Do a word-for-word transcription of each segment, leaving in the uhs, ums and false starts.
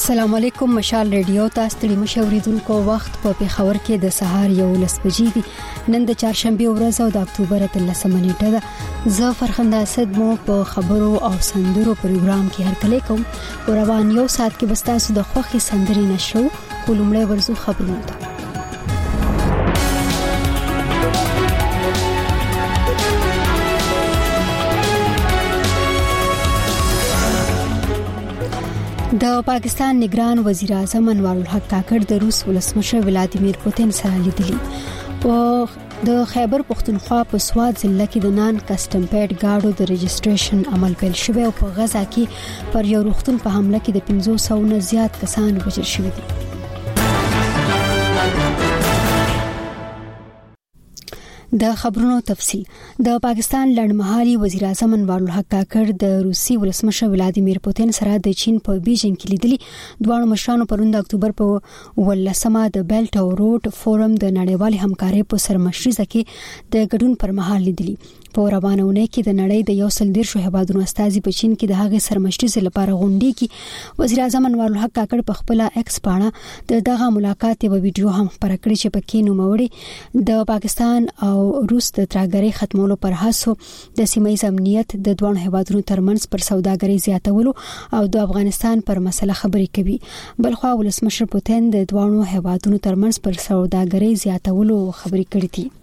السلام علیکم. مشال ریډیو تاسو ته مشوریدونکو وخت په پیښور کې د سهار یو لس بجې دي. نن د چهارشنبه ورځ او د اکتوبر اتلسمه نیټه ده. زه فرخنده اسد مو په خبرو او سندرو پروګرام کې هرکلی کوم. روان یو ساعت کې بس تاسو د خوخي سندري نشو کولمړې ورزو خبرونه ده. د پاکستان نگران وزیر اعظم انوار الحق کاکړ د روس ولسمشر ولادیمیر پوتین سره لیدلی. په د خیبر پختونخوا په سواد ضلع کې د نان کسټم پیډ گاډو د رجسټریشن عمل پیل شوی او په غزا کې پر یو روغتون په حمله کې د پنځوس سوه نه زیات کسان وژل شوي دي. د خبرونو تفصیل. د پاکستان لړمحالي وزیر اعظم انوار الحق کاکړ د روسي ولسمشر ولادیمیر پوتین سره د چین په بیجینګ کې لیدلي. دوه مشرانو پرون د اکتوبر په ولسمه د بیلټ او روډ فورم د نړیوال همکارۍ په سرمشريزه کې د ګډون پر مهال لیدلي. په روانونه کې د نړۍ د یو سل دیرشو هیوادونو استازي په چین کې د هغې سرمشريزه لپاره غونډې کې وزیر اعظم انوار الحق کاکړ په خپل ایکس باندې د دغه ملاقات یو ویډیو هم خبره کړې چې پکې نوموړي د پاکستان او روس د ترهګرۍ ختمولو پر هڅو د سیمه‌ییز امنیت د دوه هیوادونو ترمنځ پر سوداګرۍ زیاتولو او د افغانستان پر مسله خبرې کوي. بلخو ولسمشر پوتین د دوه هیوادونو ترمنځ پر سوداګرۍ زیاتولو خبرې کړې دي.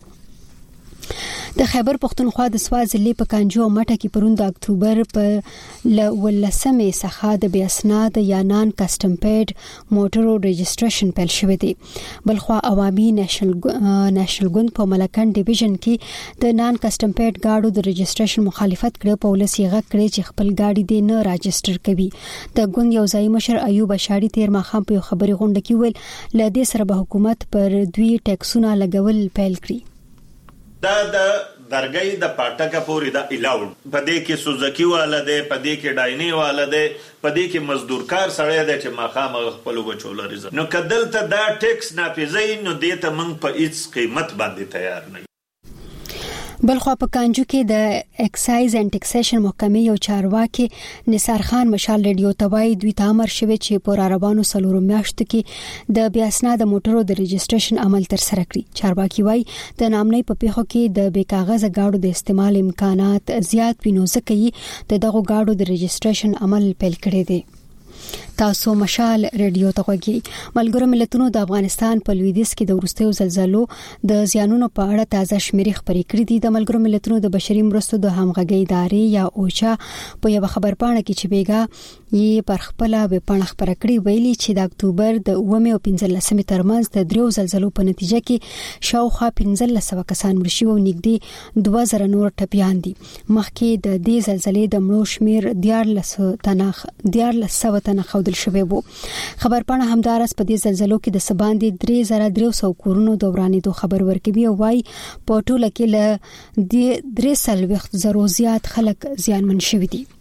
د خیبر پختونخوا د سواد ضلع په کانجو او مټه کې پرون د اکتوبر په ولسمه څخه د بیا اسناد یا نان کسټم پیډ موټرو رجسټریشن پیل شوی دی. بلخو عوامي نېشنل نېشنل ګوند په ملکن ډیویژن کې د نان کسټم پیډ گاډو د رجسټریشن مخالفت کړ. په ولسی غږ کړی چې خپل گاډي دې نه راجستر کوي. د ګوند یو ځای مشر ایوب اشاری تیر ماخام په خبري غونډه کې ویل لدې سره به حکومت پر دوی ټیکسونه لګول پیل کړي. دا د درګۍ د پټکه پورې د الاوډ پدې کې سوزکی والا ده، پدې کې ډایني والا ده، پدې کې مزدور کار سړی ده چې مخامه خپل بچو لري. نو کدل ته دا ټیکس نافذي نو دې ته موږ په هیڅ قیمت باندې تیار نه. بلخو په کانجو کې د ایکسایز اینڈ ټیکسیشن محکمې یو چارواکي نثار خان مشال ریډیو توای دوی تامر شوی چې په روانو سلورو میاشتو کې د بیا اسناد موټرو د رجسټریشن عمل تر سره کړی. چارواکي وای د نامنۍ په پیښو کې د بې کاغذ گاډو د استعمال امکانات زیات وینو ځکه یې د دغه گاډو د رجسټریشن عمل پیل کړی دی. تاسو مشال ریډیو ته غوږی. ملګرو ملتونو د افغانستان په لویدیځ کې د وروستیو زلزلو د زیانونو په اړه تازه شمیرې خبرې کړې دي. د ملګرو ملتونو د بشري مرستو د همغږۍ ادارې یا اوچا په یو خبرپاڼه کې چې بیګا یې پر خپل ویب پاڼه خبره کړې ویلي چې د اکتوبر د اوومې او پنځلسمې ترمنځ د دریو زلزلو په نتیجه کې شاوخوا پنځلس سوه کسان مړه شوي او نږدې دوه زره نور ټپیان دي. مخکې د دې زلزلې د مړو شمیر دیارلس تنه دیارلس سوه تنه خودل شوی وو. خبرپاڼه همدارس په دې زلزلو کې د سباندې درې زره درې سوه کورونو دورانېدو خبر ورکوي او وايي په ټوله کې له درې څلوېښت زرو زیات خلک زیانمن شوي دي.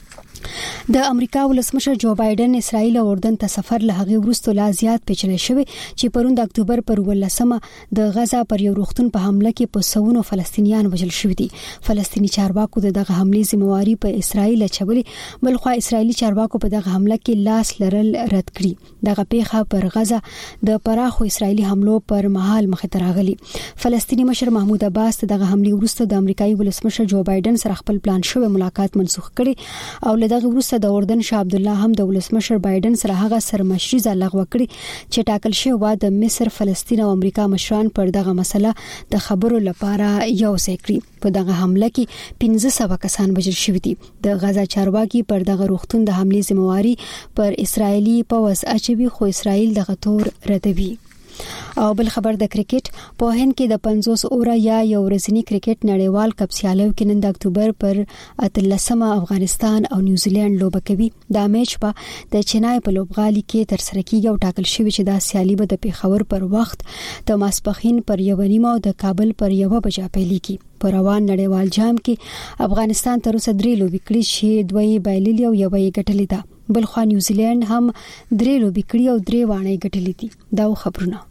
د امریکا ولسمشر جو بایدن اسرائیل او اردن ته سفر له هغه وروسته لا زیات پیچلې شوی چې پرون د اکتوبر پر ولسمه د غزا پر یو روغتون په حمله کې په سونو فلسطینیان وژل شوي دي. فلسطینی چارواکو دغه حملې ذمہواری په اسرائیل اچولې. بلخو اسرائیلی چارواکو په دغه حمله کې لاس لرل رد کړي. دغه پیښه پر غزا د پراخو اسرائیلی حملو پر مهال مخ ته راغلي. فلسطینی مشر محمود عباس دغه حملې وروسته د امریکایي ولسمشر جو بایدن سره خپل پلان شوی ملاقات منسوخ کړي او دغه وروسته د اردن شاه عبد الله هم د ولسمشر بایدن سره هغه سرمشريزه لغوه کړې چې ټاکل شوی و د مصر، فلسطین او امریکا مشران پر دغه مسله د خبرو لپاره یو ځای کړي. په دغه حمله کې پنځه سوه کسان وژل شوي دي. د غزا چارواکي پر دغه روغتون د حملې ذمہواری پر اسرائیلی پوځ اچوي خو اسرائیل دغه تور ردوي. او بل خبر د کرکټ په هند کې د پنځوس اوره یا یو ورځنی کرکټ نړیوال کپ سیالیو کې نن د اکتوبر پر اتلسمه افغانستان او نیوزیلند لوبه کوي. دا میچ په د چنای په لوبغالي کې تر سره کیږي او ټاکل شوی چې دا سیالي به د پیښور پر وخت د ماسپښین پر یو نیمه او د کابل پر یو بجې پیلېږي. په روان نړیوال جام کې افغانستان تر اوسه درې لوبې کړې چې دوی بایللې او یو یې ګټلې ده. بلخو نیوزیلند هم درې لوبې کړې او درې وانه ګټلې دي. دا خبرونه.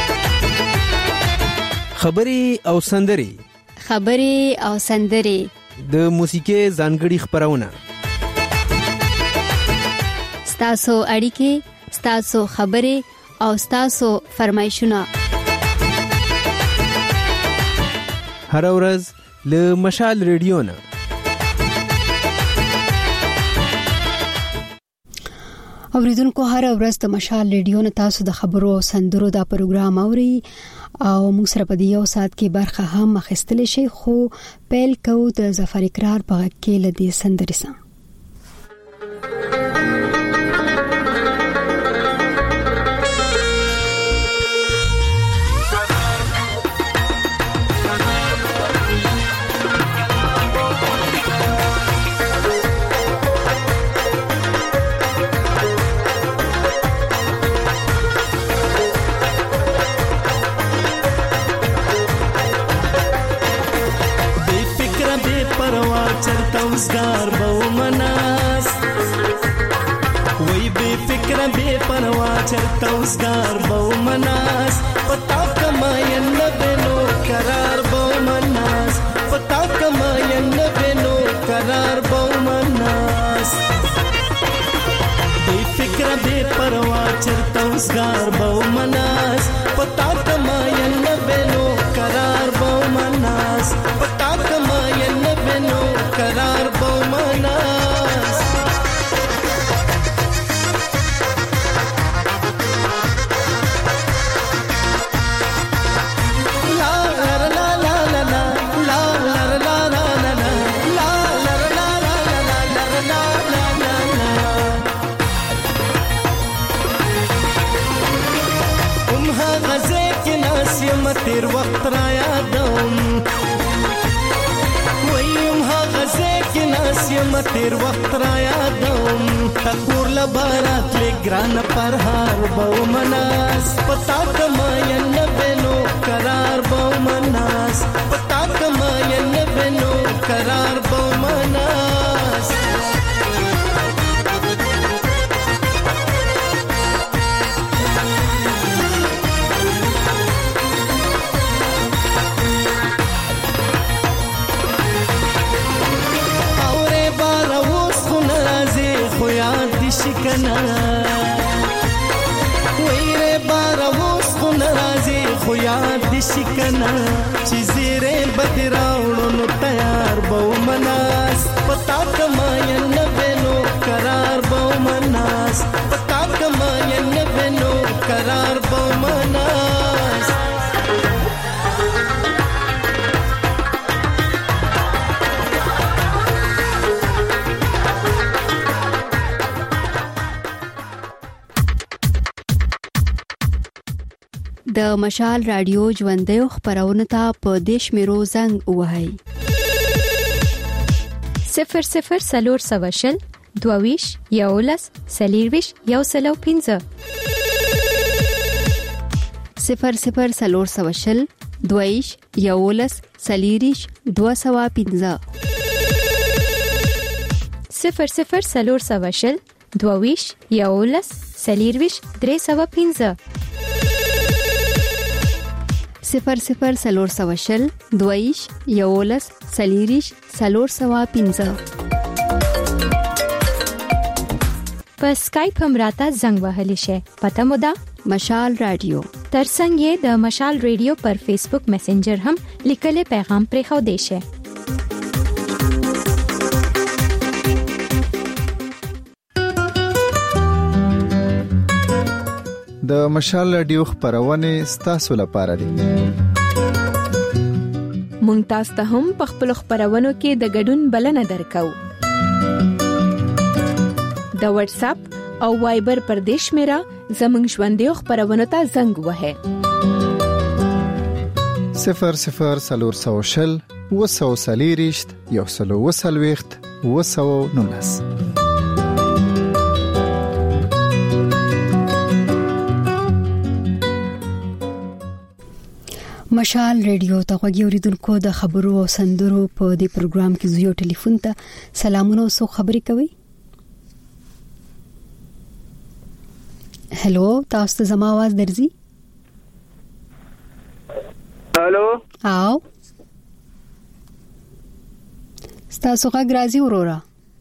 خبري او سندري خبري او سندري د موسیقي ځانګړي خبرونه، ستاسو اړیکې، ستاسو خبرې او ستاسو فرمایشونه هر ورځ له مشال ریډیو نه. اوریدونکو هر ورځ د مشال ریډیو نه تاسو د خبرو او سندرو دا پروګرام اوري او موږ سره په یو ساعت کې برخه هم اخیستل شي، خو پیل کوو د ظفر اقرار په کې لدی سندرې سره. روزگار بو مناس وی بے فکر بے پروا چرتا روزگار بو مناس پتا کماین بنو قرار بو مناس پتا کماین بنو قرار بو مناس بے فکر بے پروا چرتا روزگار بو مناس پتا کماین بنو قرار بو مناس پتا کماین بنو قرار بو مناس لا لا لا لا لا لا لا لا لا لا لا لا لا لا لا لا لا ام ها غزه کې ناس یم تیر وخت را یادوم یم تیر وخت را یادوم تکور لبارات لگران پر هار بو مناس پتا کماین بنو قرار بو مناس پتا کماین بنو قرار بو مناس شکنا ویره باروس خو ناراضي خو یاد دي شکنا چې زیره بدراوړو نو تیار بو مناس پتا کماین بنو قرار بو مناس پتا کماین بنو قرار بو مناس د مشال رادیو ژوندۍ خبرونه ته په دیش میرو زنګ وهاي صفر صفر سلور سواشل دوویش یولس سلیرویش یو سلو پینزه صفر صفر سلور سواشل دوویش یولس سلیریش دو سوا پینزه صفر صفر سلور سواشل دوویش یولس سلیرویش درې سوا پینزه صفر صفر سلور سواشل دویش یولس سلیریش سلور سوا پینزه په سکایپ هم راته زنګ وهلی شي. پته مو ده مشال رادیو ترڅنګ یې د مشال رادیو پر فیسبوک میسنجر هم لیکلي پیغام پرې خو دی شي. د مشال رادیو خبرونه ستاسو لپاره دي. مونږ تاسو ته هم په خپل خبرونو کې د ګډون بلنه درکو. د واتس اپ او وایبر پر دیش میرا زمنګ ژوندۍ خبرونه ته زنګ وهه صفر صفر سلور سوشل وسو سلیریشت یو سلو وسلويخت وسو نونس. مشال ریډیو ته غوږی اوریدونکو د خبرو او سندرو په دې پروګرام کې زیو ټلیفون ته سلامونه او سو خبري کوي. هلو تاسو ته زما आवाज درځي؟ هلو او تاسو غږ راځي وروره.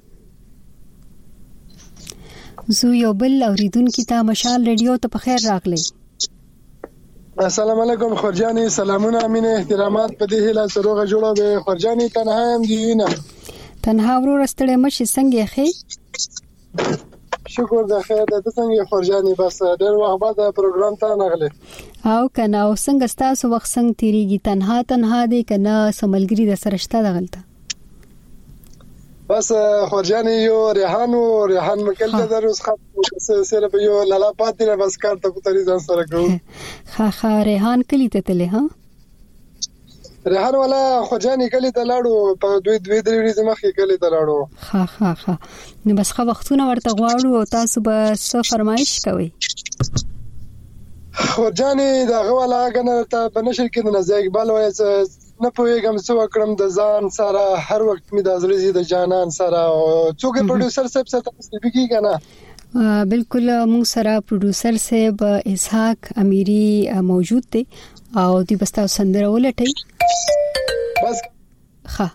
زو یو بل اوریدونکو ته مشال ریډیو ته په خیر راغلی. السلام علیکم خورجانی، سلامونه امینه احترامات په دې هله سروغه جوړه به خورجانی تنها هم دی نه تنها ورور ستړي مشي څنګه خې؟ شکر د خیر د څنګه خورجانی، بس ډېر وخت بعد پروګرام ته نغله او کنه او څنګه تاسو وخت څنګه تیریږي؟ تنها تنها دی کنه سملګری د سرشته دغلته؟ بس خورجانی یو ریحان او ریحان مکل د دروس خط سره په یو لالا پاتې نه بس کار ته کوتري ځان سره کوو. ها ها ریحان کلی ته تله ها ریحان والا خورجانی کلی ته لاړو په دوی دوی درې ورځې مخکې کلی ته لاړو. ها ها ها نو بس خو وختونه ورته غواړو او تاسو به څه فرمایش کوئ؟ خورجانی دا غواله کنه ته بنشر کې نه ځای اقبال وایي نه پوهیږم څه وکړم د ځان سره هر وخت می د زړه د جانان سره. څوک پروډوسر صاحب سره تاسو بګی کنه؟ بالکل موږ سره پروډوسر صاحب اسحاق امیری موجود دی او دی بس تاسو سندره ولټئ بس ښه.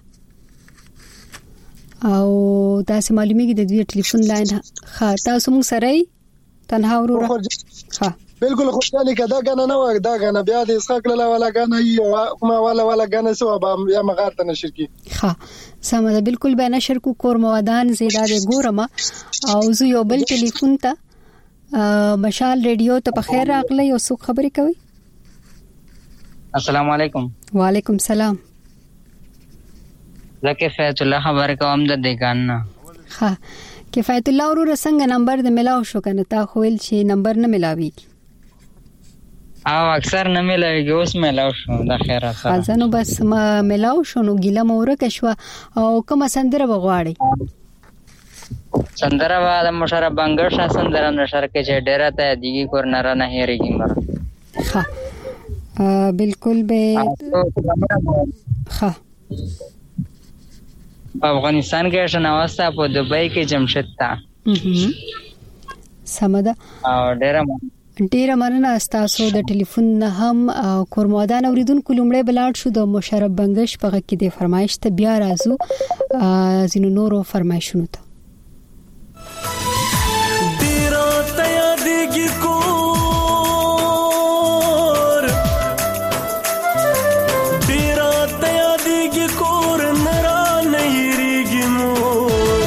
او تاسو معلومیږي د دوی ټلیفون لاین ښه تاسو موږ سره تنها وروره ښه بالکل خوشاله کده غنه نه وګ دا غنه بیا د اسحاق لاله والا غنه یو ما والا والا غنه سو به یا مغار ته نشر کی. ها سمه بالکل به نشر کو کور موادان زیاده ګورم او زه یو بل ټلیفون ته مشال ریډیو ته په خیر راغلی او څو خبرې کوي؟ السلام علیکم. وعلیکم السلام. زکه فیت الله خبر کوم د دیګان نه. ها کفایت الله ورور څنګه نمبر د ملاو شو کنه؟ تا خویل چې نمبر نه ملاوي او اکثر نه ملاوي اوس ملاو شو د خیره سره ځنو بس ما ملاو شو نو ګیله مور کښوا او کوم سندره بغواړي؟ سندره وا د مشره بنګر شاه سندره نشر کې چې ډیره ته دیږي کور نه نه هېریږي مر. ها بالکل به ها افغانستان کې شناوسته په دوبۍ کې جمشید تا سمدا او ډیره ډیره مننه تاسو د ټلیفون نه هم کورمودان اوریدونکو لومړی بلاړ شو د مشرف بنگش په کې د فرمایش ته بیا راځو زینو نورو فرمایشونو ته. ډیره تیا دیږي کور ډیره تیا دیږي کور نرا نه یریږي مور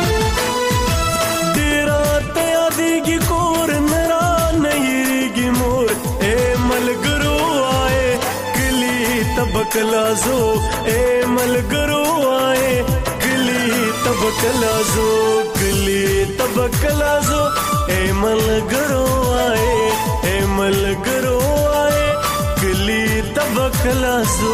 ډیره تیا دیږي کور نرا نه یریږي مور اے ملګرو آئے کلی تبکلازو اے ملګرو آئے کلی تبکلازو کلی تبکلازو اے ملګرو آئے اے ملګرو آئے کلی تبکلازو.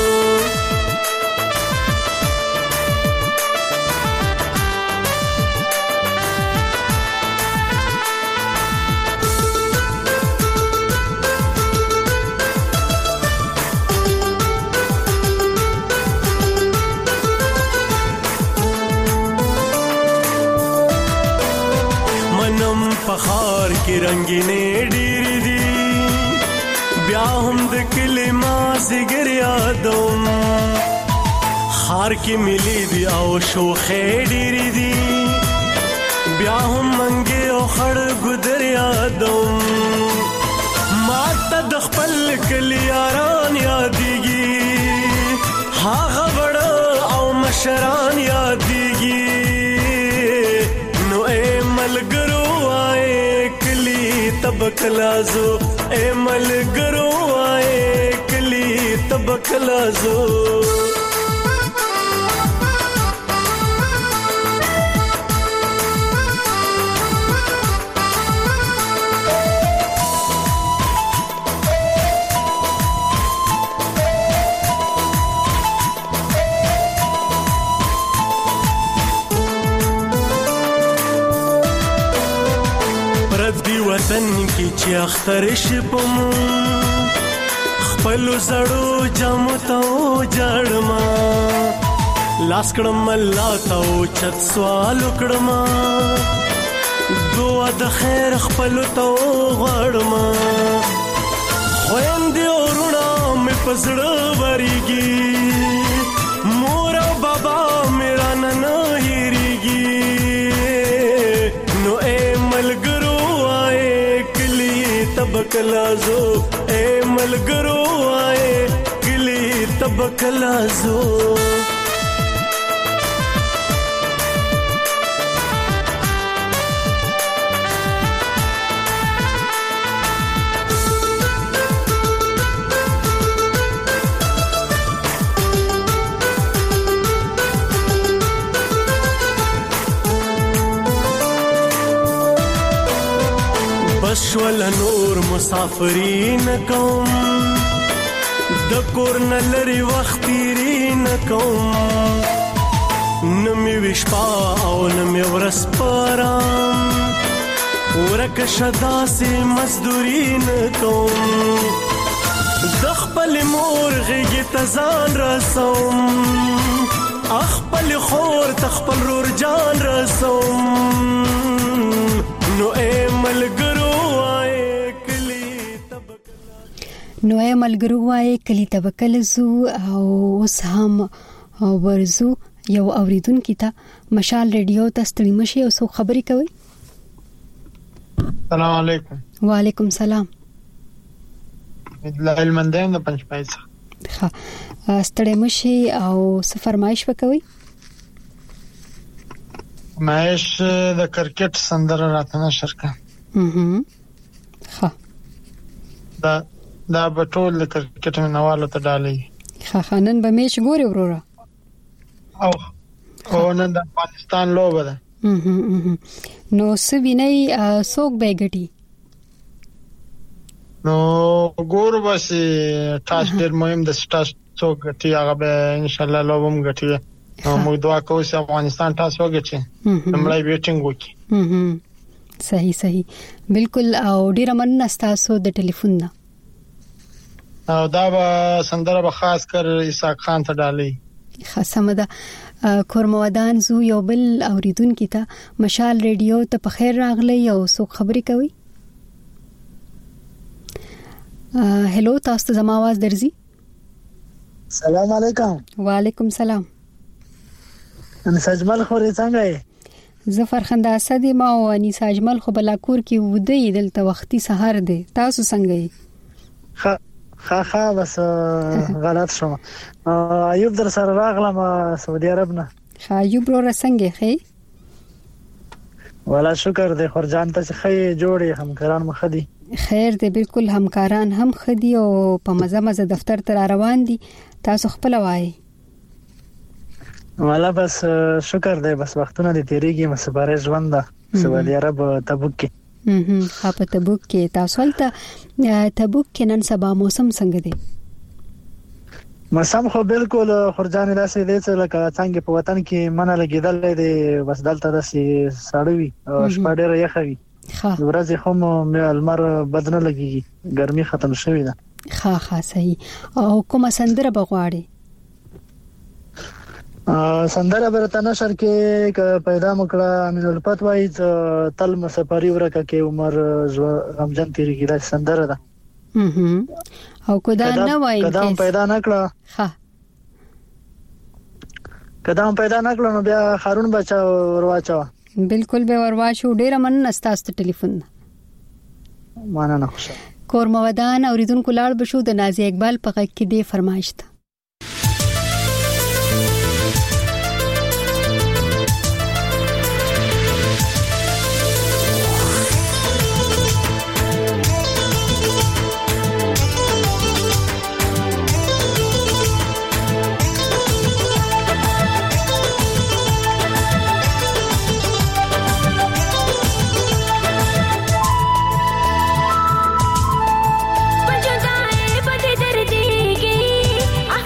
پخار کی رنگینه ډېری دي بیا هم د کلمه زګر یادوم خار کی ملي دی او شوخه ډېری دي بیا هم منګه او خړ ګدر یادوم ما ته د خپل کلی یاران یادېږي هغه وړ او مشران یادېږي نو اے ملګرو تبکلازو اے ملګرو آئے کلی تبکلازو. وطن کی چې اختر شپم خپل زړو جامو ته جړما لاس کړم الله ته چت سوال کړم دعا د خیر خپل ته غړما خويندې ورونه مې پزړه وريږي مور او بابا مې تبکلازو اے ملګرو آئے کلی تبکلازو بشول نور مسافرین کوم د کور نلری وخت تیرین کوم نمی وشپا او نمی ورس پرام ورک شدا سی مزدورین کوم د خپل مور غیږ ته ځان رسوم خپل خور تخپل رور جان رسوم نو اے ملګرو نو اے ملګرو وای کلی تبکلزو او اوس هم ورزو یو اوریدونکو ته مشال ریډیو ته ستړي مشي او سو خبري کوي. السلام علیکم. وعلیکم سلام. د علمندین د پنځپای څخه ها ستړي مشي او څه فرمایش وکوي؟ مایش د کرکټ سندره راته نشر کا. اها ها دا دا بټول د کرکټ منوالو ته ډالي. ها خانن به میچ ګوري وروره. او او نن د پاکستان لوبه ده. اها اها نو سوینای سوق بیګټي. نو ګور بس ټاس ډیر مهم د سټاس څوک غټي هغه به ان شاء الله لوبم غټي. نو موږ دعا کوو چې افغانستان ټاس وګټي. همړای بیټینګ وکړي. اها صحیح صحیح بالکل او ډیر مننه تاسو د ټلیفون نه. او دا به سندره به خاص کر اسحاق خان ته ډالي. خاصه ده کورمودان زو یو بل اوریدونکو ته مشال ریډیو ته په خیر راغلی او سو خبري کوي. هلو تاسو ته زما आवाज درځي؟ سلام علیکم. وعلیکم سلام. ان سجمل خوري څنګه یې؟ زفر خندا اسدی ما او اني سجمل خو بلاکور کې ودی دلته وختي سحر دی. تاسو څنګه یې؟ خ خا خا بس غلط شوم. ایوب در سره راغلم سعودي عرب نه. ایوب رو څنګه خې؟ ولا شکر دې خورجان ته خې جوړي همکاران مخدي. خیر دې بالکل همکاران هم خدي او په مزه مزه دفتر ته روان دي. تاسو خپل وایي. ولا بس شکر دې بس وختونه دې تیریږي مسبره ژوند ده سعودي عرب تبوک کې. هم ها په تبوک کې تاسو ولته تبوک کې نن سبا موسم څنګه دی؟ موسم خو بالکل خورجان داسې دی چې لکه څنګه په وطن کې منه لګیدل دی بس دلته داسې سړوي او شپه ډېره یخه وي. ورځې هم المر بدنه لګيږي ګرمي ختم شوې ده. ها ها صحیح. او کومه سندره بغواړي؟ سندره برته نشر کې پیدا مکړه امین الفت وای تل مسافری ورکه کې عمر غمجن تیریږي دا سندره ده. اها او کدا نه وای کدا پیدا نکړه. ها کدا پیدا نکړه نو بیا خارون بچا ورواچو. بالکل به ورواچو. ډیره مننه ستاسو ټلیفون. مانه نه خوشاله. کورمودان اوریدونکو لاړ بشو د نازي اقبال په غږ کې دی فرمایش ده. बदे दर्दी की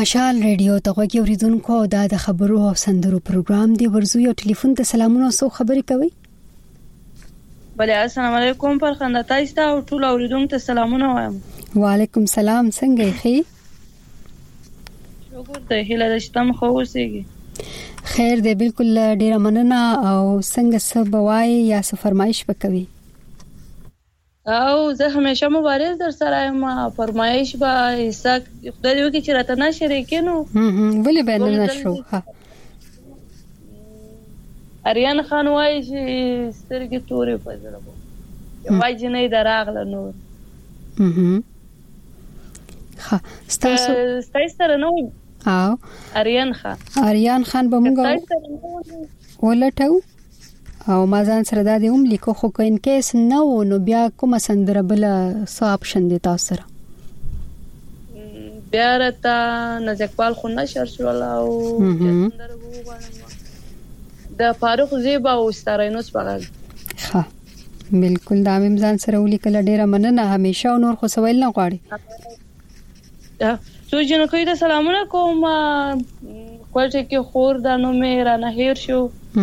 مشال ریډیو ته غوږی اوریدونکو دا د خبرو او سندرو پروګرام دی. ورزو یو ټلیفون ته سلامونه او خبرې کوي. بله السلام علیکم پر خندا تاسو ته او ټول اوریدونکو ته سلامونه وایم. وعلیکم سلام څنګه یې؟ شکر ته هیله ده چې تم خو اوسئ. خیر دی بالکل ډیره مننه. او څنګه سبا وای یا څه فرمایش وکوي؟ او زه همیشه مبارز در سره یم. فرمایش به حصہ خدای دې وکړي چې راته نه شریکینو. ولې به نه شو؟ اریان خان وایي چې سترګې تورې په زړه وو وایي چې نه دراغله نور. ها ستاسو ستاسو سره نو او اریان خان اریان خان به موږ ولټو او ما ځان سره دا دې هم لیکو خو کو ان کیس نو نو بیا کومه سندره بل څه اپشن دي تاسو سره؟ بیا راته نزکوال خو نشر شول او سندره وغواړم د فاروق زیبا او ستارینوس بغل. ها بالکل دا مې ځان سره ولیکل. ډیره مننه. همیشه نور خو سوال نه غواړي. سو جن کوي ته سلامونه کوم. کوټه کې خور د نو مې را نه هیر شو.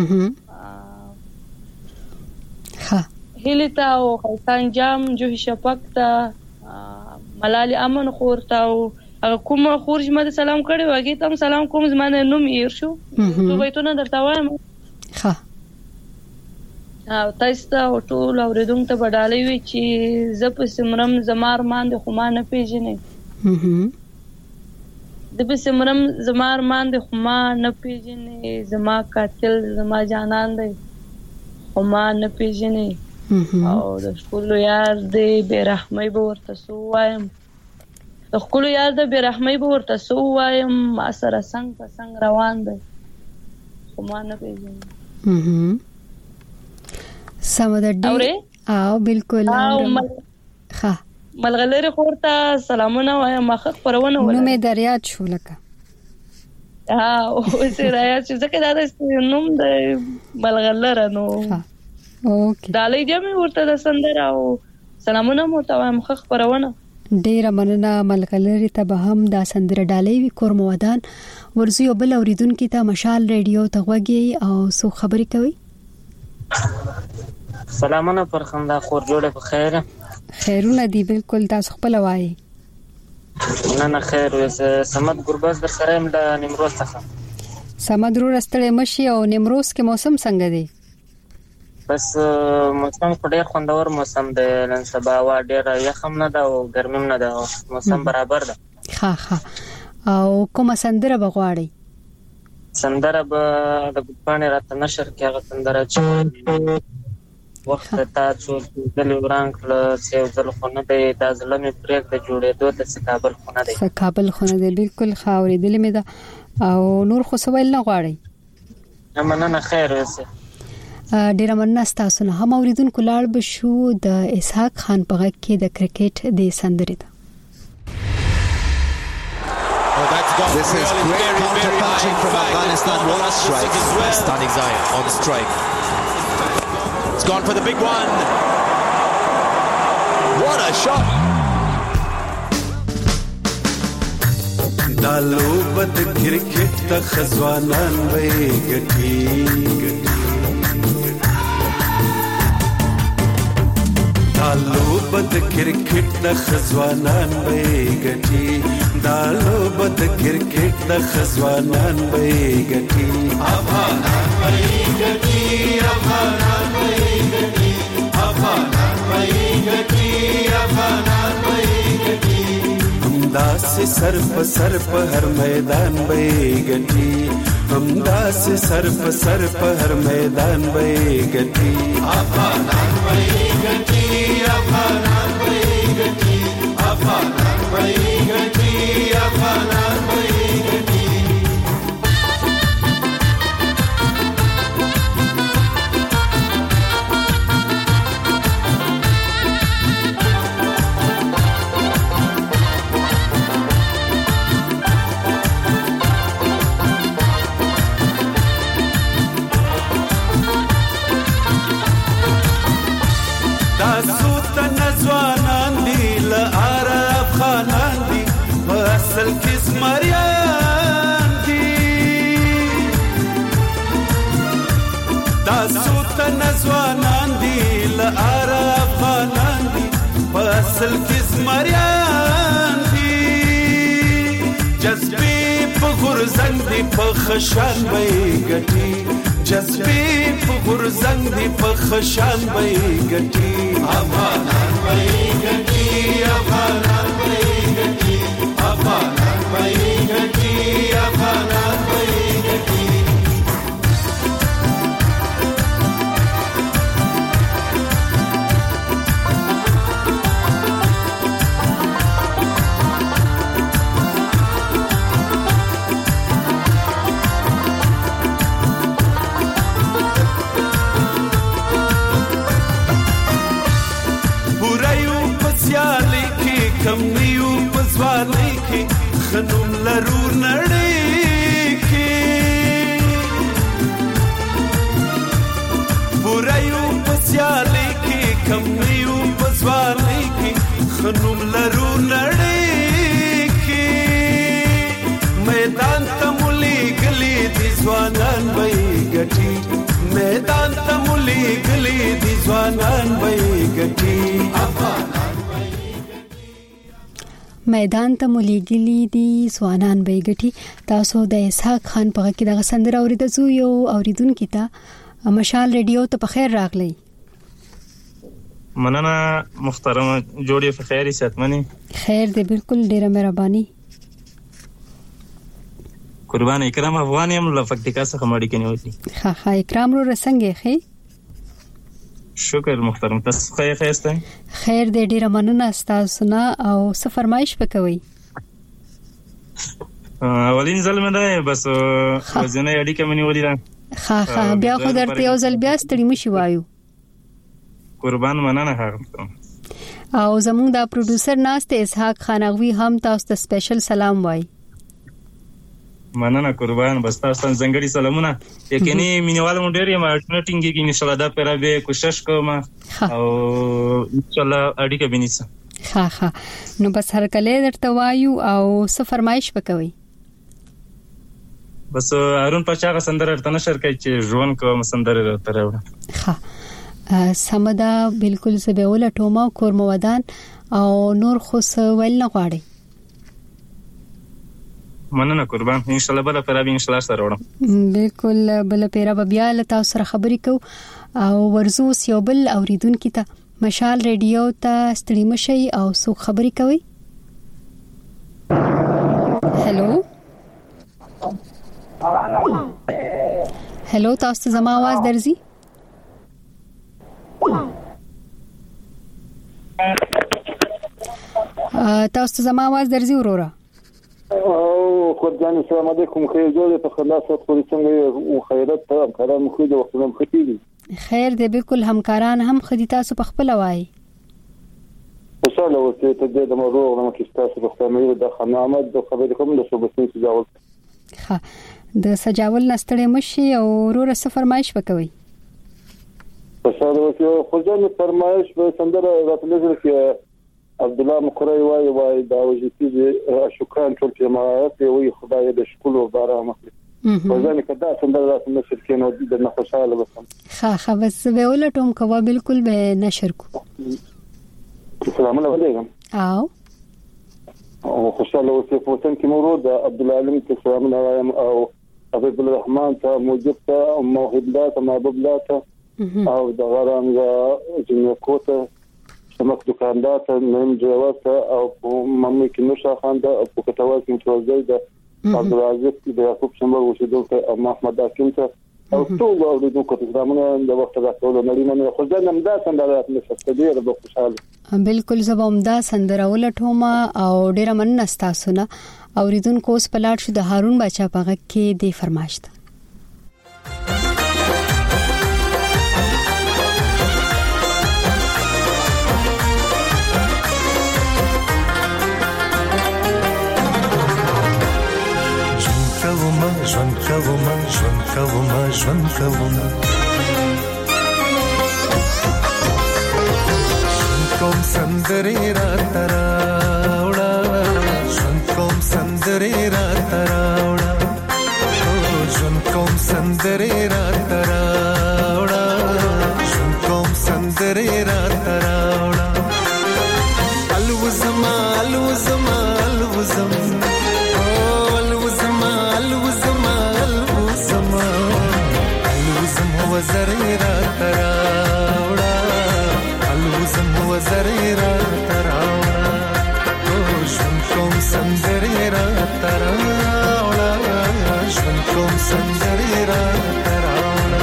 ها هلیتا او خلصان جام جو شپک تا ملال امن خور تا او کوم خور جمع سلام کړي واګي تم سلام کوم زمانه نوم هیر شو. تو بیتونه درته وایم. ها او تاسو ته ټول اوریدونکو ته بدالې وی چې ز په سمرم زمار مان د خو ما نه پیژنې. د په سمرم زمار مان د خو ما نه پیژنې. زما قاتل زما جانان دی خو ما نه پیژنې. او د خپل یار دی بیرحمۍ به ورته سو وایم. د خپل یار دی بیرحمۍ به ورته سو وایم. ما سره څنګ په څنګ روان دی خو ما نه پیژنې. سمدر دی او بالکل ها ملغلره خورته سلامونه وایم. مخ پرونه ولا نو مې دریات شو لکه ها او سه رایا چې ځکه دا د نوم د ملغلره نو اوکې دالې دې مې ورته د سندره او سلامونه مو ته وایم. مخ پرونه ډیره مننه. ملغلره ته به هم دا سندره ډالې وی کور مودان. ورزو یو بل اوریدونکو ته مشال ریډیو ته غوږی او سو خبرې کوي. سلامونه پر خندا خور جوړه په خیر. خیرونه دی بالکل تاسو خپل وایي. نه نه خیر وسه سمد ګرباز در سره هم د نیمروز څخه. سمد رو رستړې مشي او نیمروز کې موسم څنګه دی؟ بس موسم په ډېر خوندور موسم دی. نن سبا وا ډېر یخم نه ده او ګرمیم نه ده. موسم برابر ده. ها ها او کومه سندره بغواړي؟ سندره به د ګپانې راته نشر کې هغه سندره چې وخت تا څو ځل ورانګ له سیو ځل خو نه دی. دا ځل مې پرېږ د جوړېدو د سکابل خو نه دی. سکابل خو نه دی بالکل خاورې دل مې ده. او نور خو سوال نه غواړي؟ مننه خیر اوسه. ډیره مننه تاسو نه. هم اوریدونکو لاړ بشو د اسحاق خان په غږ کې د کرکټ د سندرې ده. This is great counter-punching from Afghanistan. What a strike. Stunning Zayn on the strike. It's gone for the big one. What a shot. Dalo bad cricket ta khazwanan ve gati. Dalo bad cricket ta khazwanan ve gati. دالو بد کرکټ د خزوانان به ګټي. افغانان به ګټي. افغانان به ګټي. افغانان به ګټي. افغانان به ګټي. همداس سر په سر په هر میدان به ګټي. همداس سر په سر په هر میدان به ګټي. افغانان به ګټي. افغانان به ګټي. افغانان به ګټي. افغانان به ګټي. تاسو ته ځوانان دی له عرب ځوانان دي لار افغانان دي په اصل کې زمریان دي جذبې په غورځنګ دي په خشان به ګټي جذبې په غورځنګ دي په خشان به ګټي افغانان به ګټي افغانان به ګټي افغانان به ګټي افغانان به ګټي کم نیو پزوالی کی خنوم لرو نړۍ کی بورایو پسیالی کی کم نیو پزوالی کی خنوم لرو نړۍ کی میدان تمولی گلی دی ځوانان وای ګټي میدان تمولی گلی دی ځوانان وای ګټي میدان ته مليګلي دي ځوانان به ګټي تاسو د اسحاق خان په کې د سندره اوریدو یو اوریدونکو ته مشال ریډیو ته په خیر راغلی مننه محترم جوړې په خیر ساتمنې خیر دې بالکل ډیره مهرباني قربان اکرام افغان یم لفقتکا څخه مړی کني وتی ها ها اکرام رو رسنګې خې شکر محترم تاسو خیر خسته خیر دې ډیره مننه تاسو نه او څه فرمایش وکوي اولین ځل مې ده بس وزنه اړیکه مې ولیدا ها ها بیا خو درته یو ځل بیا ستړي مشي وایو قربان مننه هغه او زموږ د پروډوسر ناشته اسحاق خانغوی هم تاسو ته سپیشل سلام وای مننه قربان بس تاسو ته زنګړي سلامونه یقیني مینوالو ډېر یم الټرنیټینګ کې ان شاء الله دا پر به کوشش کوم او ان شاء الله اړیکه بنیسه ها ها نو بس هر کله درته وایو او څه فرمایش وکوي بس هارون پچا سندره تر نشر کوي چې ژوند کوم سندره تر ها سمدا بالکل زبه ولټوما کورم ودان او نور خو ول نه غواړي مننه قربان ان شاء الله بل پر ان شاء الله سره وړم بالکل بل پیرا بیا له تاسو سره خبرې کو او ورزو سیوبل اوریدونکو ته مشال ریډیو ته ستړي مشي او سو خبرې کوي هالو هالو تاسو زما आवाज درځي تاسو زما आवाज درځي ورورا او خدای السلام علیکم خیر جوړه په خلاصات خو څنګه او خیرت ته همکاران مخې د وختونو مخې دي خیر دې بالکل همکاران هم خدي تاسو په خپل وای وصاله وته ته د مرو او مکه تاسو په خپل مې د خنامت د خبرې کوم د صوبتي سجاول ها د سجاول نستړې مشي او ورور څه فرمایش وکوي وصاله وته خو ځنه فرمایش په سندره راتلل کې عبد الله مقری وای وای دا وجتي شکران ټول جماعت وي خدای دې شکر او بارا مخلي وځنه کدا څنګه راځي نشر کې نو د نه خوشاله وسم ها ها بس به ولټوم کوه بالکل به نشر کو السلام علیکم او او خوشاله اوسې په وطن کې مرود عبد العالم ته سلام علیکم او حبیب الرحمن ته موجب ته موهب الله ته محبوب الله ته او د غرام جنو کوته سمک دکاندار ته نیم جواب ته او ممې کې نوشا خان ته په کتاوال کې متوجه ده عبد العزيز د یعقوب شمبر وشیدو ته محمد حکیم ته او ټول اوریدونکو ته زمونه د وخت راټول نړۍ منه خو ځنه امدا سندره نشته ډیر به خوشاله بالکل زبومدا سندره ولټوما او ډیر مننه تاسو نه اوریدونکو اوس پلاټ شو د هارون بچا پغه کې دی فرمایشت ژوند کوم ژوند کوم ژوند کوم کوم سندري را تراوړه ژوند کوم سندري را تراوړه ژوند کوم سندري را تراوړه نظرې را تراوړه الوزما الوزما الوزم او الوزما الوزما الوزما الوزم وزرې را تراوړه الوزم وزرې را تراوړه او ژوند کوم سندرې را تراوړه ژوند کوم سندرې را تراوړه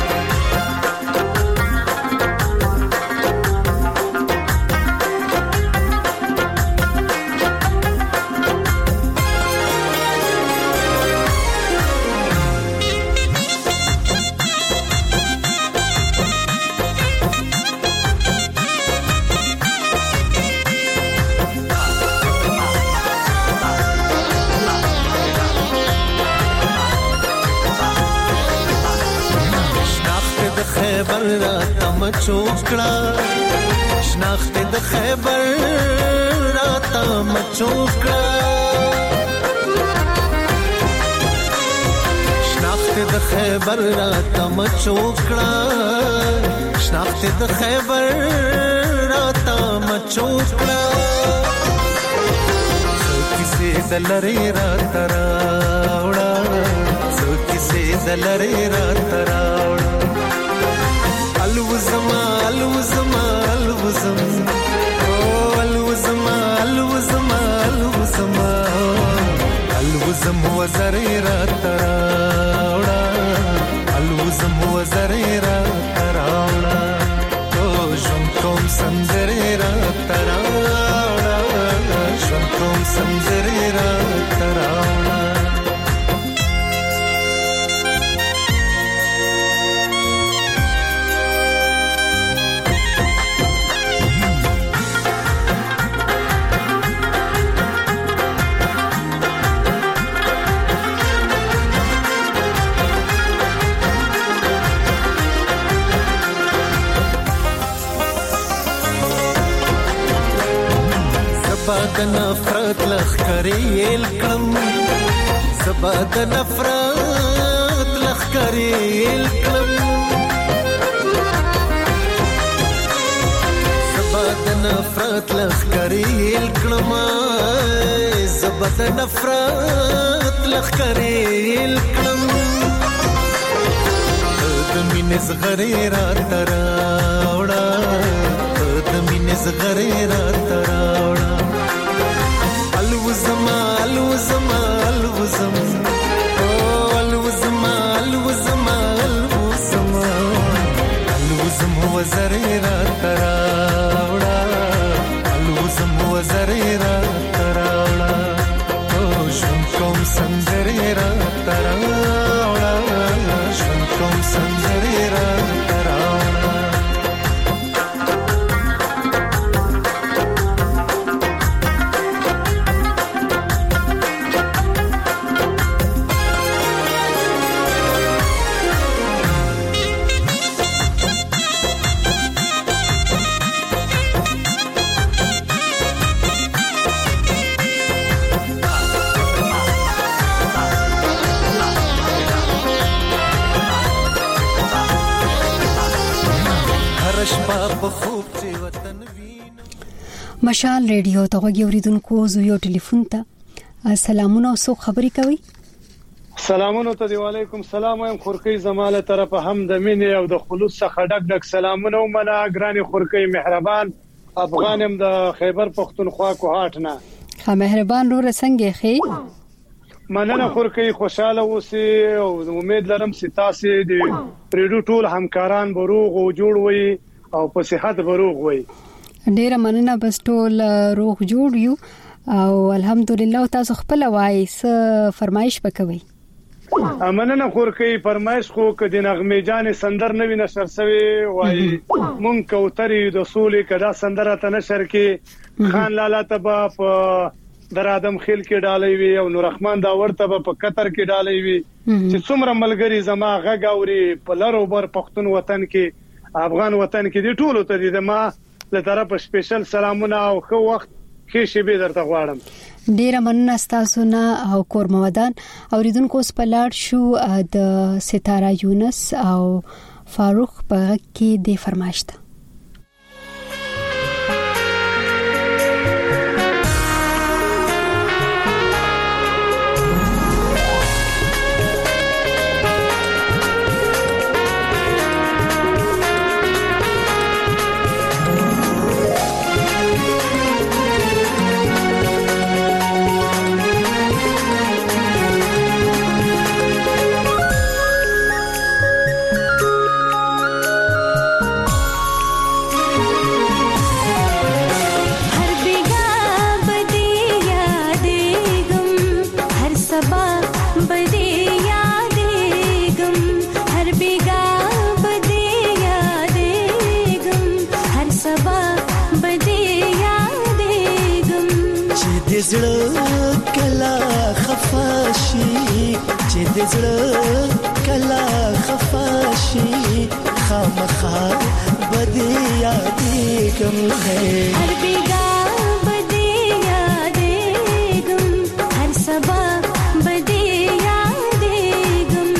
خیبر را تم چوکړه شناخت د خیبر را تم چوکړه شناخت د خیبر را تم چوکړه شناخت د خیبر را تم چوکړه څوک سي دلري را تراوړه څوک سي دلري را تراوړه الوزما الوزما الوزم او الوزما الوزما الوزما الوزم وزرې را تراوړه الوزم وزرې را تراوړه او ژوند کوم سندرې را تراوړه ژوند کوم سندرې را تراوړه زباد نفرت لخکری الکم زباد نفرت لخکری الکم زباد نفرت لخکری الکم زباد نفرت لخکری الکم دمین زغری را تراوړه دمین زغری را تراوړه الوزما الوزما الوزم او الوزما الوزما الوزما الوزم وزرې را تراوړه الوزم وزرې را تراوړه او ژوند کوم سندرې را تراوړه ژوند کوم سندرې را تراوړه مشال ریډیو ته غوږی اوریدونکو زو یو ټلیفون ته سلامونه او سو خبري کوي سلامونه ته وعلیکم سلام وایم خورکی زماله طرف هم د مینې او د خلوص څخه ډک ډک سلامونه ومنه ګراني خورکی مهربان افغانم د خیبر پختونخوا کوهاټ نه ها مهربان رو رسنګي خي مننه خورکی خوشاله اوسئ او امید لرم چې تاسو د پریډو ټول همکاران بروغ او جوړ وي او په صحت بروغ وي ډیره مننه بس ټول روغ جوړ یو او الحمدلله تاسو خپل وای س فرمایش وکوي مننه خورکی فرمایش خو ک د نغمه جان سندر نوی نشر سوي وای مونږ کوتري د سولې کدا سندره ته نشر کې خان لالا تبا په درادم خیل کې ډالې وي او نور رحمان دا ورته په قطر کې ډالې وي چې څومره ملګری زما غاوري په لارو بر پښتون وطن کې افغان وطن کې دی ټولو ته دي ما له طرف سپیشل سلامونه او خو وخت کې شی به درته غواړم ډیره مننه تاسو نه او کورمودان اوریدونکو سپلاړ شو د ستاره یونس او فاروق په کې د فرمایشته زړه کلا خفاشي چې د زړه کلا خفاشي خامخا بدی یادې کوم هر بیگا بدی یادې کوم هر سبا بدی یادې کوم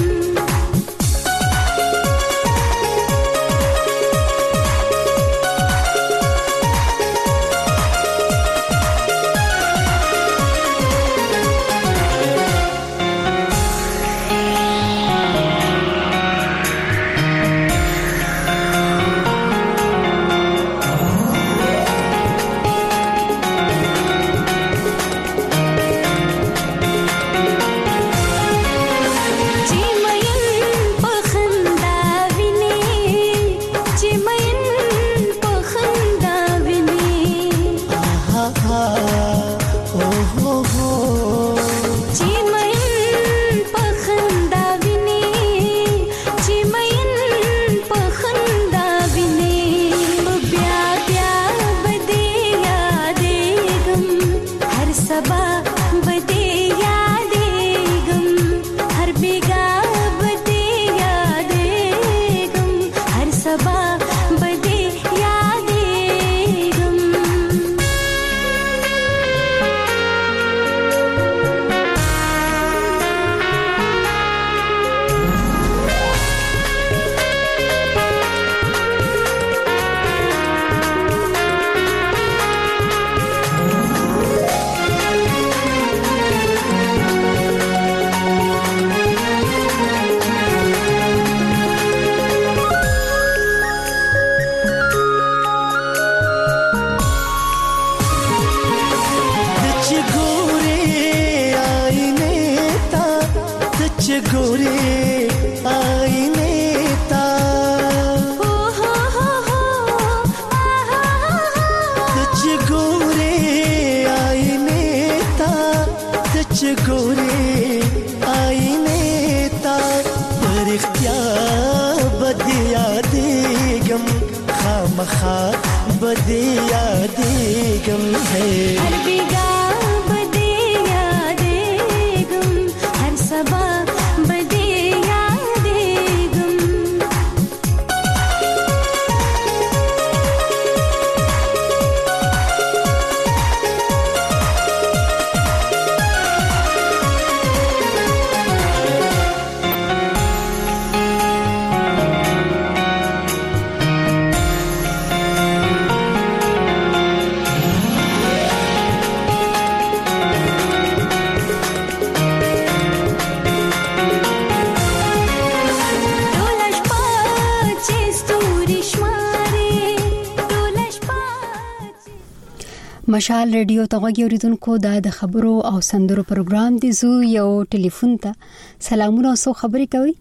مشال ریډیو ته غوږی اوریدونکو دا د خبرو او سندرو پروګرام دی. زو یو ټلیفون ته سلامونه او سو خبري کوي.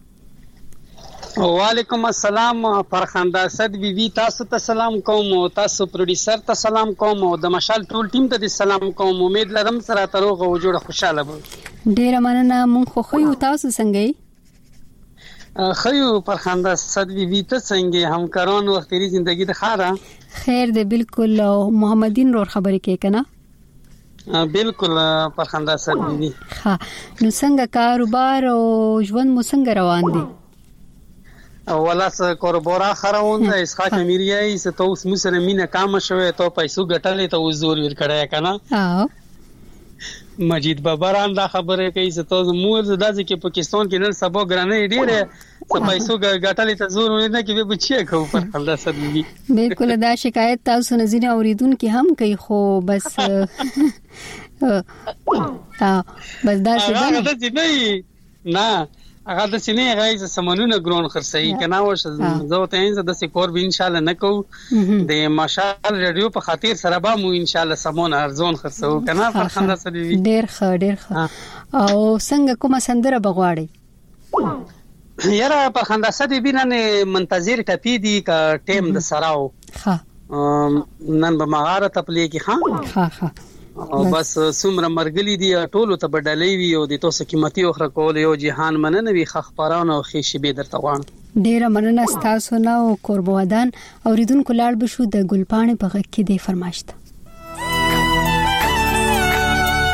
وعلیکم السلام فرخنده صد بی بی تاسو ته سلام کوم او تاسو پروډوسر ته سلام کوم او د مشال ټول ټیم ته سلام کوم. امید لرم سره تروغه او جوړه خوشاله به. ډیر مننه. مونږ خو خو تاسو څنګه یې؟ خیو فرخنده صد بی بی ته څنګه همکاران او اختیاري ژوندۍ د خاره خیر دی بالکل. محمدین رور خبرې کوي کنه؟ بالکل فرخنده صد بی بی. ها نو څنګه کاروبار او ژوند مو څنګه روان دي؟ ولاس کاروبار خروان ده اسخاک امیریه ای ته اوس مسره مینه کام شوه ته پیسو ګټلې ته زور ور کړای کنه. اه مجید بابران دا خبره کوي چې تاسو مور زدازي کې پاکستان کې نن سبا ګرانې ډېره څه پیسو ګټلې ته زور نه کې به بچي کو پر الله سدي. بالکل دا شکایت تاسو نه زینه اوریدونکو هم کوي خو بس اه بس دا څه نه نه هغه د سینې غایز سمونونه ګرون خرڅي کنه وش زه ته انځ د سکور به ان شاء الله نکو د مشال ریډیو په خاطر سره به مو ان شاء الله سمون ارزون خرڅو کنه فرخنده سدي ډیر ښه ډیر ښه. او څنګه کومه سندره بغواړي؟ یاره فرخنده سدي بینه منتظر ټپی دی کا ټیم د سراو ها نن به مغاره تپلی کی ها ها ها او بس سمره مرګلی دی ټولو ته بدلې وی او د توسه قیمتي او خره کول یو جهان مننه وی خخپاران او خېشي به درته وان ډیر مننه تاسو نه او قربودان اوریدونکو لاړ بشو د ګلپانې په غږ کې دی فرمایشت.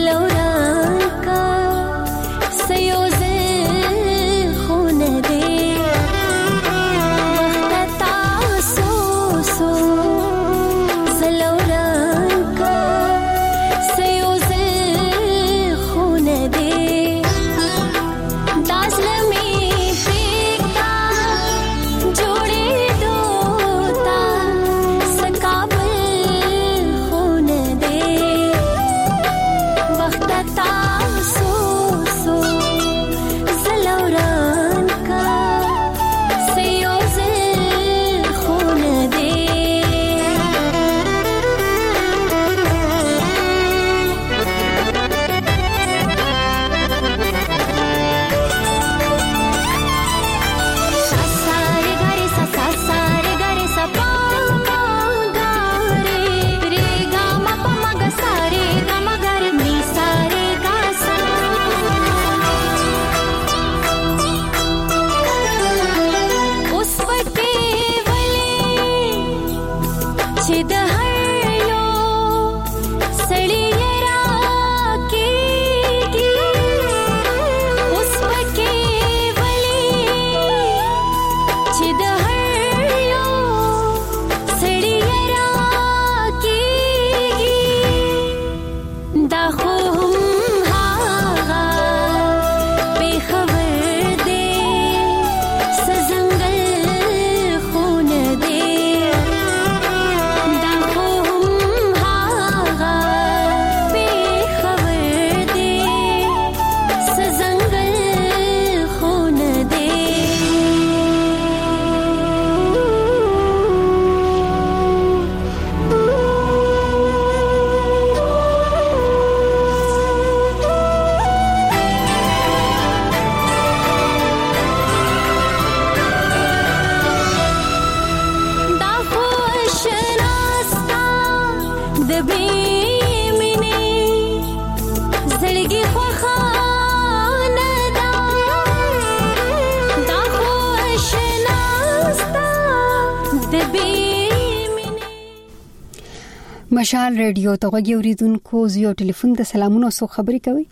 مشال ریډیو ته غوږی اوریدونکو زیو ټلیفون د سلامونو سو خبري کوي.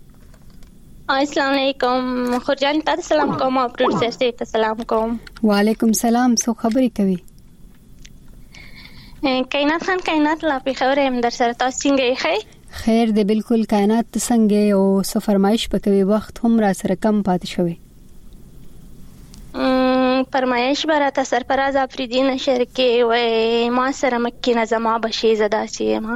السلام علیکم خورجان تاسو سلام کوم او پروډوسر ته سلام کوم. وعلیکم سلام سو خبري کوي. کائنات خان کائنات لا په خبره هم در سره تاسو څنګه یې؟ خیر دی بالکل کائنات څنګه او سو فرمایش پکوي وخت هم را سره کم پات شوی. فرمایش براته سرفراز افریدی نشر کې وای ما سره مکه نظم بشي زدا سي ما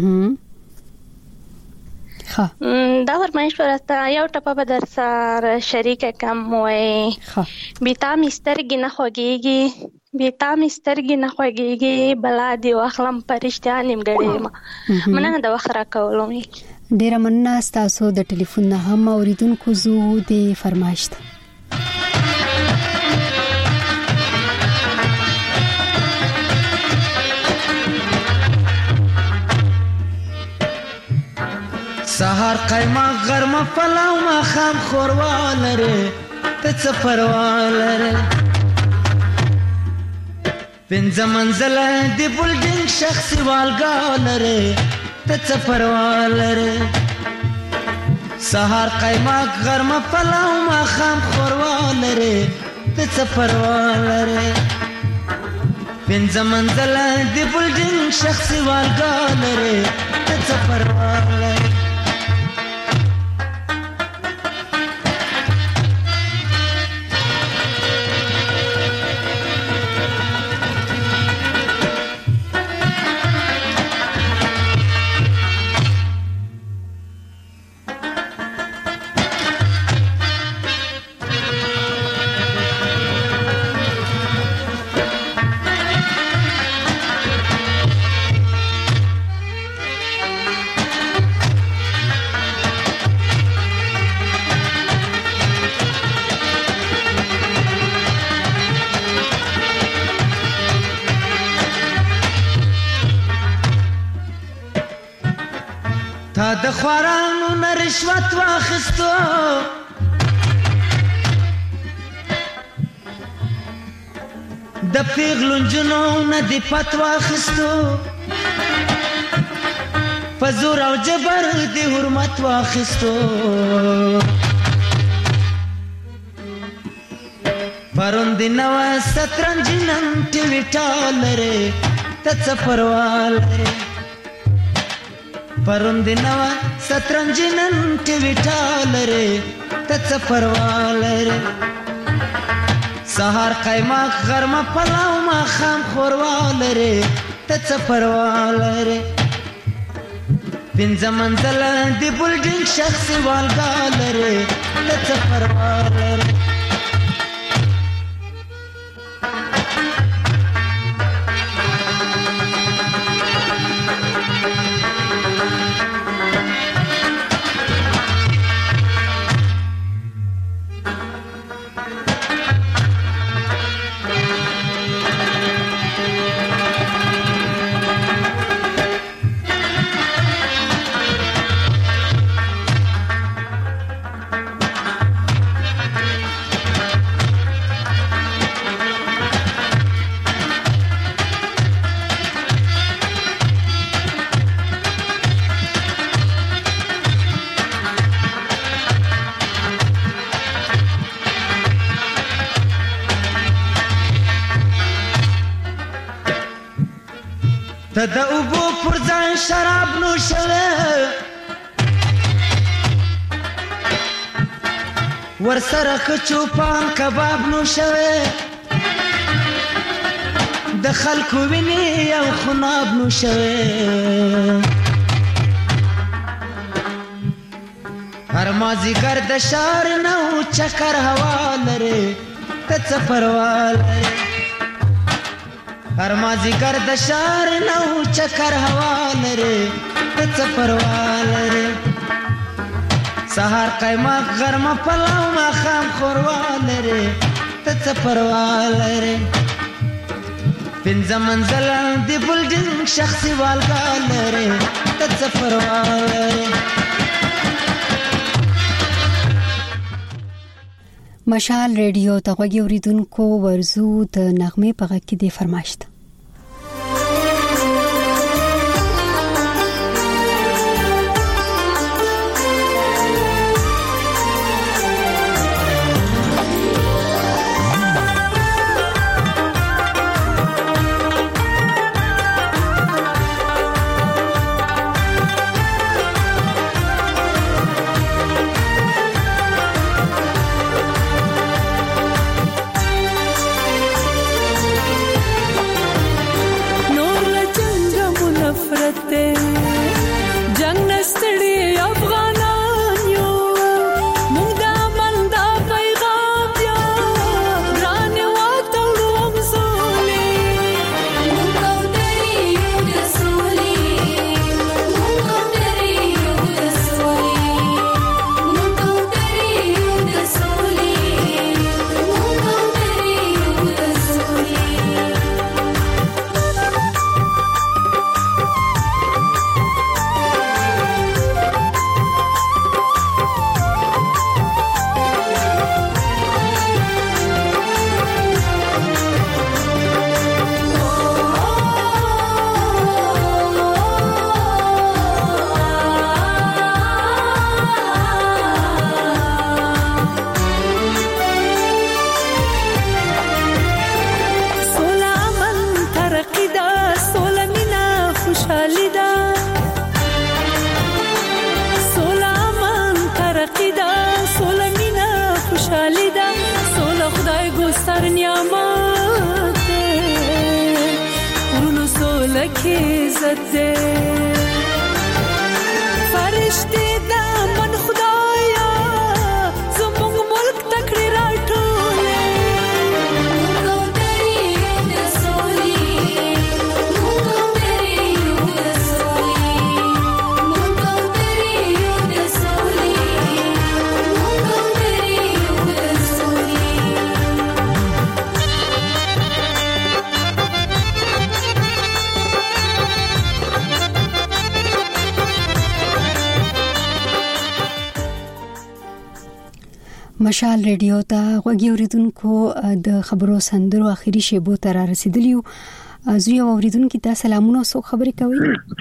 ها دا فرمایش براته یو ټپه به در سره شریک کم وای ها بیتا مسترګ نه خوږيږي بیتا مسترګ نه خوږيږي بلا دی واخلم پرشتیا نیمګړې ما مننه د وخره کولم. ډیر مننه تاسو د ټلیفون نه هم اوریدونکو زو د فرمایش ته سهار قایما غرمه پلاو ما خام خوروالره ته څه پروالره پنځه منزله دی بلډینګ شخصي والګالره ته څه پروالره سهار قایما غرمه پلاو ما خام خوروالره ته څه پروالره پنځه منزله دی بلډینګ شخصي والګالره ته څه پروالره د خوارانو نه رشوت واخستو د پیغلو جنو نه دی پت واخستو پزور او جبر دی حرمت واخستو پرون دی نو سترنج نن ټیوی ټالره تڅ پروالره پرون دی نو سترنج نن ټیوی ټالره تڅ پروالره سهار قیماق غرمه پلاو ما خام خوروالره تڅ پروالره پنځه منزل دی بلډینګ شخصي والګالره تڅ پروالره ته د اوبو پر ځان شراب نوشوه ورسره ښه چوپان کباب نوشوه د خلکو وینې او خناب نوشوه هر مازدیګر د ښار نه و چکر هوا لرې ته څه پروا لرې هر مازدیګر د ښار نه و چکر هوا لرې ته څه پروا لرې سهار قیماق غرمه پلاو ماښام ښوروا لرې ته څه پروا لرې پنځه منزله د بلډینګ شخصي والګا لرې ته څه پروا لرې مشال ریډیو ته غوږی اوریدونکو ورزو د نغمه په غږ کې دی فرمایشت مشال ریډیو ته غوږی اوریدونکو د خبرو سندرو اخیری شیبو تر رسیدلیو زوی اوریدونکو ته سلامونه او خبرې کوي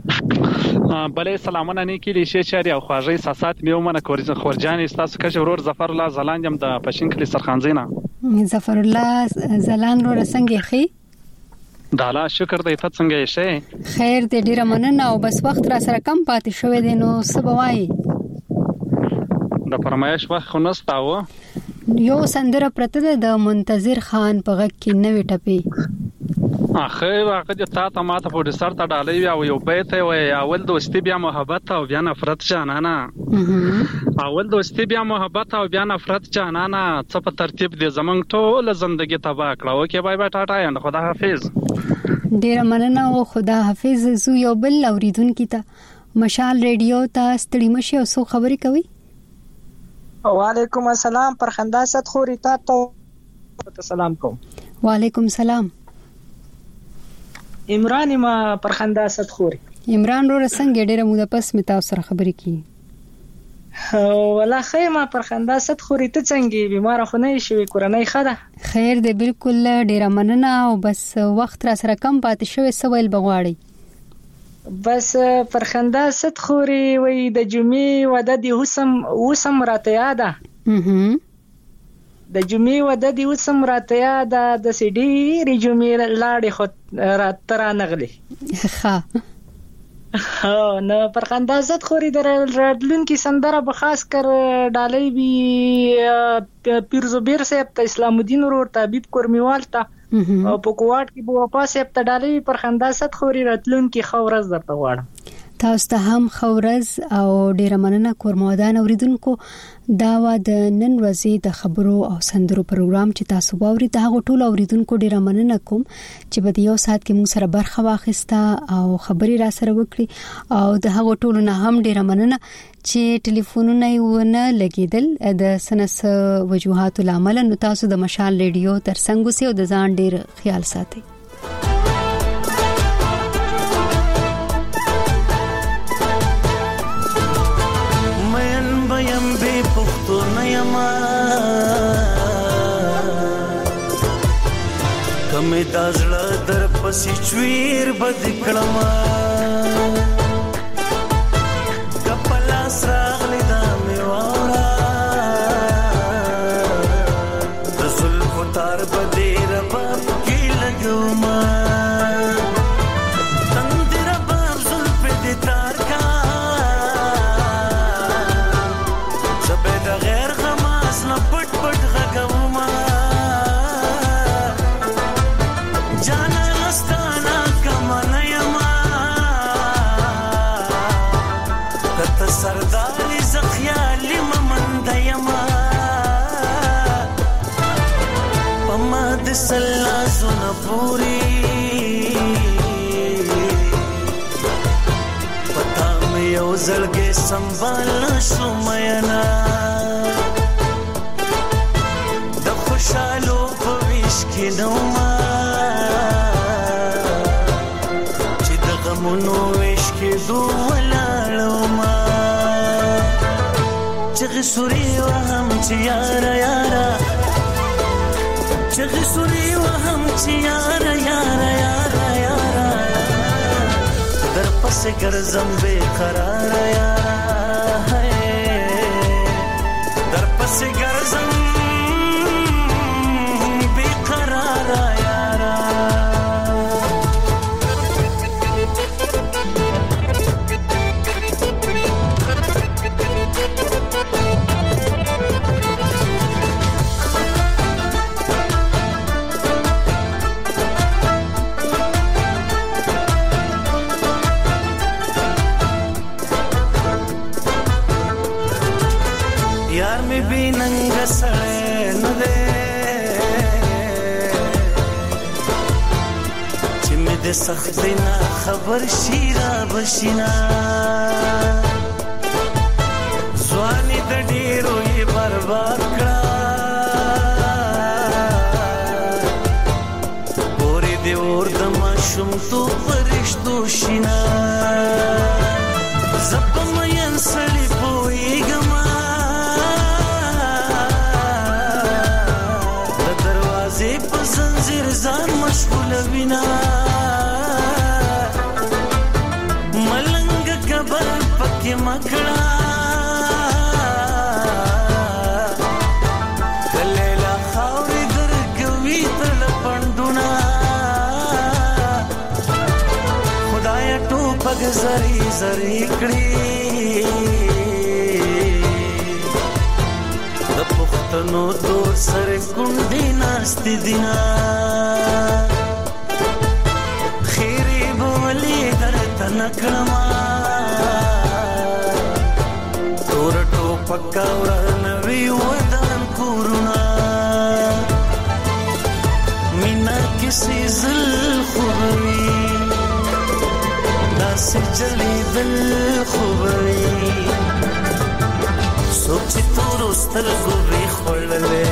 بله سلامونه نیکی لیشه چاری او خواږه احساسات مې ومنه خورجان تاسو کښ ورور ظفر الله زلاند يم د پښین کلی سرخانزینه ظفر الله زلاند ورور څنګه خي دالا شکر دې ته څنګه یې شه خیر دې ډیره مننه او بس وخت را سره کم پاتې شوې دي نو سبوای د فرمایش وخت خو نستاو یو سندره پرته د منتظر خان په غږ کې نوې ټپي اخر هغه د تا ته ماته په ډیسر ته ډالې او یو بیت وي اول دوستي بیا محبت او بیا نفرت جانانا اول دوستي بیا محبت او بیا نفرت جانانا څه په ترتیب دي زمنګ ټول ژوندۍ تباہ کړه اوکې بای بای ټاټا اند خدا حافظ ډیر مننه او خدا حافظ زو یو بل اوریدونکو ته مشال ریډیو ته ستړي مشي او سو خبري کوي وعلیکم السلام پرخندا ست خوري تاسو سلام کوم وعلیکم السلام عمران ما پرخندا ست خوري عمران رو څنګه ډیره موده پس می تاسو سره خبرې کی ولا خیمه پرخندا ست خوري ته څنګه بیمار خو نه شي کورنۍ خده خیر دې بالکل ډیره مننه او بس وخت را سره کم پاتې شوی سوال بغواړي بس پرخندا ست خوري وې د جمعې وعده دي وسم وسم راته یاده د جمعې وعده دي وسم راته یاده د سیډي ری جمعې لاړې خو راترا نغلي ها نو پرخندا ست خوري د رادلون کی سندره به خاص کر ډالۍ بي پیرزو بیر صاحب ته اسلام الدین ورور طبيب کورمیوال ته او په کوټ کې بو پاسه په ډالۍ پرخندا ست خوري راتلون کی خورز درته واړه تاسو ته هم خورز او ډیره مننه کورمودان اوریدونکو دا و د نن ورځې د خبرو او سندرو پروګرام چې تاسو باوري ته هغه ټول اوریدونکو ډیره مننه کوم چې په یو سات کې موږ سره برخه واخیسته او خبري را سره وکړي او د هغه ټول نه هم ډیره مننه چې ټلیفونونه ونه لګیدل د سنس وجوهات العمل نو تاسو د مشال ریډیو ترڅنګ سه او د ځان ډیر خیال ساتئ کمه دازړه در پسې چویر بد کړما کپلا سراغلی دا میوارا د زلف تار بدې رب کې لګوما تند رب زلف دې تار کا زبې د غیر غماس نه پټ پټ غوما جانا لستانا کمانا یما کت سرداری زخیالی ممند یما پما دسلا زون پوری پتا میں یو زلگے سنبالنا شمینا دا خوشالو پویش کی نوما منو عشق دو ولاړو ما چغ سوري وهم چې یار یارا چغ سوري وهم چې یار یار یار یارا در پس ګرځم بے قرار یارا در پس ګرځم بے قرار سختینا خبر شیرا بشینا ځواني د ډیرو یې برباد کړه پورې دې اور د ماشوم تو فرشتو شینا زپم ین سړی پوېګما د دروازې په زنجیر ځان مشغول وینا زری کړی د پښتنو تور سره کونډې ناشتي دینا خیری بولی درته نکړما تور ټوپک ورنوي ودان کورونا مینا کسی زل خوبوي داسې جلی دل خوبوي سوچ تورو سترګو وی خړلې